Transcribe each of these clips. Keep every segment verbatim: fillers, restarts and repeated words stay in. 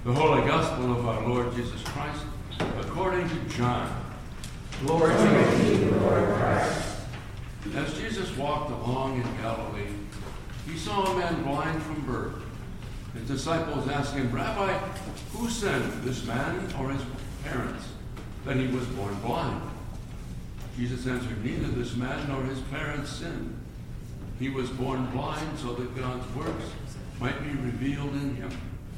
The Holy Gospel of our Lord Jesus Christ, according to John. Glory to you, Lord Christ. As Jesus walked along in Galilee, he saw a man blind from birth. His disciples asked him, "Rabbi, who sinned, this man or his parents, that he was born blind?" Jesus answered, "Neither this man nor his parents sinned. He was born blind so that God's works might be revealed in him.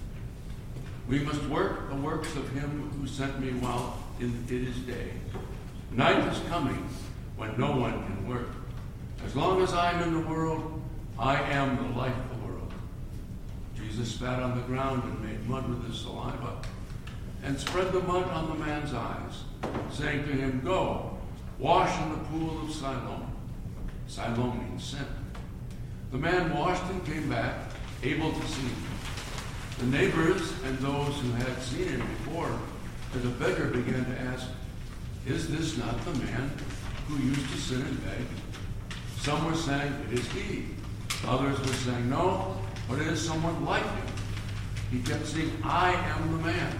We must work the works of him who sent me while it is day. Night is coming when no one can work. As long as I am in the world, I am the light of the world." Jesus spat on the ground and made mud with his saliva and spread the mud on the man's eyes, saying to him, "Go, wash in the pool of Siloam." Siloam means sent. The man washed and came back, able to see. The neighbors and those who had seen him before as a beggar began to ask, "Is this not the man who used to sin and beg?" Some were saying, "It is he." Others were saying, "No, but it is someone like him." He kept saying, "I am the man."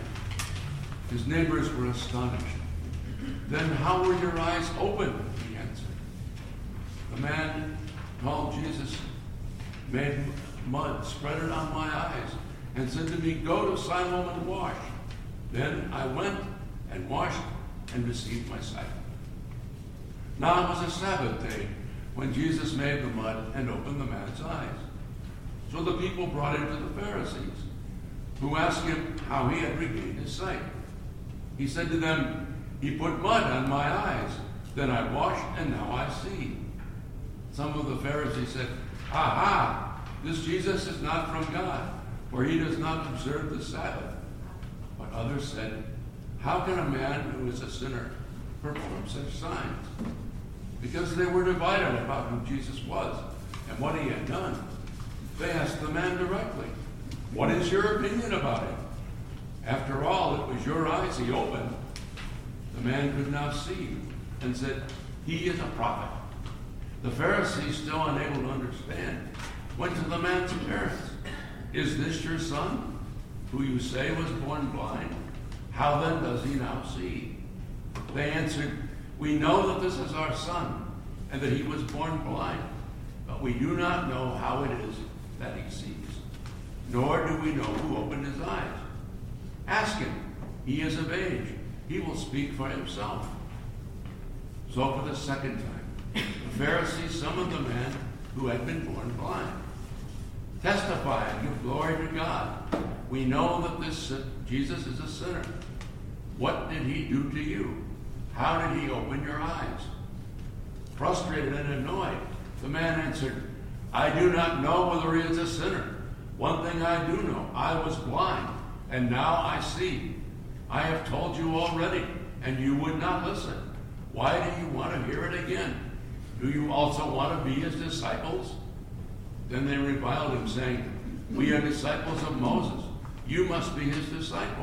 His neighbors were astonished. "Then how were your eyes opened?" He answered. The man called Jesus, made mud, spread it on my eyes, and said to me, "Go to Siloam and wash." Then I went and washed and received my sight. Now it was a Sabbath day when Jesus made the mud and opened the man's eyes. So the people brought him to the Pharisees, who asked him how he had regained his sight. He said to them, "He put mud on my eyes. Then I washed, and now I see." Some of the Pharisees said, "Aha! This Jesus is not from God, for he does not observe the Sabbath." But others said, "How can a man who is a sinner perform such signs?" Because they were divided about who Jesus was and what he had done, they asked the man directly, "What is your opinion about him? After all, it was your eyes he opened." The man could now see and said, "He is a prophet." The Pharisees, still unable to understand, went to the man's parents. "Is this your son, who you say was born blind? How then does he now see?" They answered, "We know that this is our son, and that he was born blind, but we do not know how it is that he sees, nor do we know who opened his eyes. Ask him. He is of age. He will speak for himself." So for the second time, the Pharisees summoned the man who had been born blind. "Testify and give glory to God. We know that this Jesus is a sinner. What did he do to you? How did he open your eyes?" Frustrated and annoyed, the man answered, "I do not know whether he is a sinner. One thing I do know, I was blind, and now I see. I have told you already, and you would not listen. Why do you want to hear it again? Do you also want to be his disciples?" Then they reviled him, saying, "We are disciples of Moses. You must be his disciple.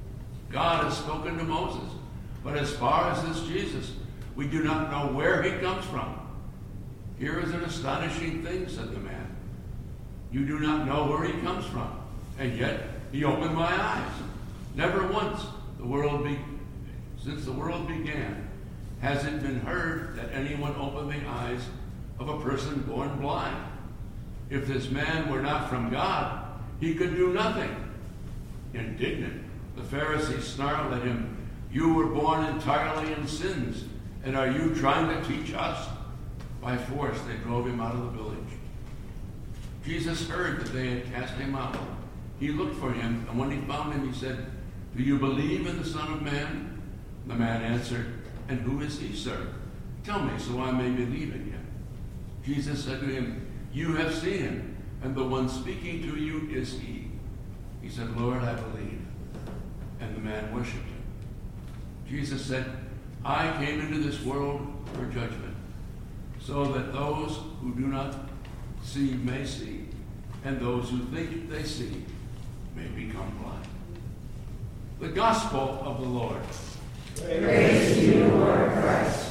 God has spoken to Moses, but as far as this Jesus, we do not know where he comes from." "Here is an astonishing thing," said the man. "You do not know where he comes from, and yet he opened my eyes. Never once the world be, since the world began has it been heard that anyone opened the eyes of a person born blind. If this man were not from God, he could do nothing." Indignant, the Pharisees snarled at him, "You were born entirely in sins, and are you trying to teach us?" By force, they drove him out of the village. Jesus heard that they had cast him out. He looked for him, and when he found him, he said, "Do you believe in the Son of Man?" The man answered, "And who is he, sir? Tell me so I may believe in him." Jesus said to him, "You have seen him, and the one speaking to you is he." He said, "Lord, I believe." And the man worshipped him. Jesus said, "I came into this world for judgment, so that those who do not see may see, and those who think they see may become blind." The Gospel of the Lord. Praise to you, Lord Christ.